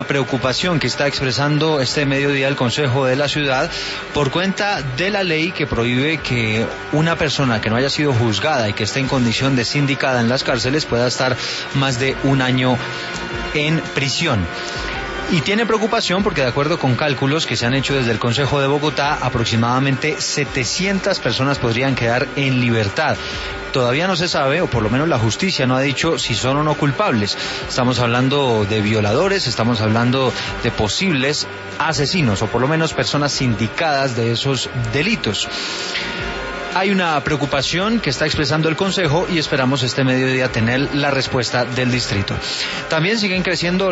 preocupación que está expresando este mediodía el Consejo de la Ciudad por cuenta de la ley que prohíbe que una persona que no haya sido juzgada y que esté en condición de sindicada en las cárceles pueda estar más de un año en prisión. Y tiene preocupación porque, de acuerdo con cálculos que se han hecho desde el Consejo de Bogotá, aproximadamente 700 personas podrían quedar en libertad. Todavía no se sabe, o por lo menos la justicia no ha dicho si son o no culpables. Estamos hablando de violadores, estamos hablando de posibles asesinos, o por lo menos personas sindicadas de esos delitos. Hay una preocupación que está expresando el Consejo y esperamos este mediodía tener la respuesta del distrito. También siguen creciendo